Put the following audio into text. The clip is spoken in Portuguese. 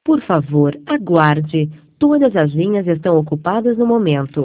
Por favor, aguarde. Todas as linhas estão ocupadas no momento.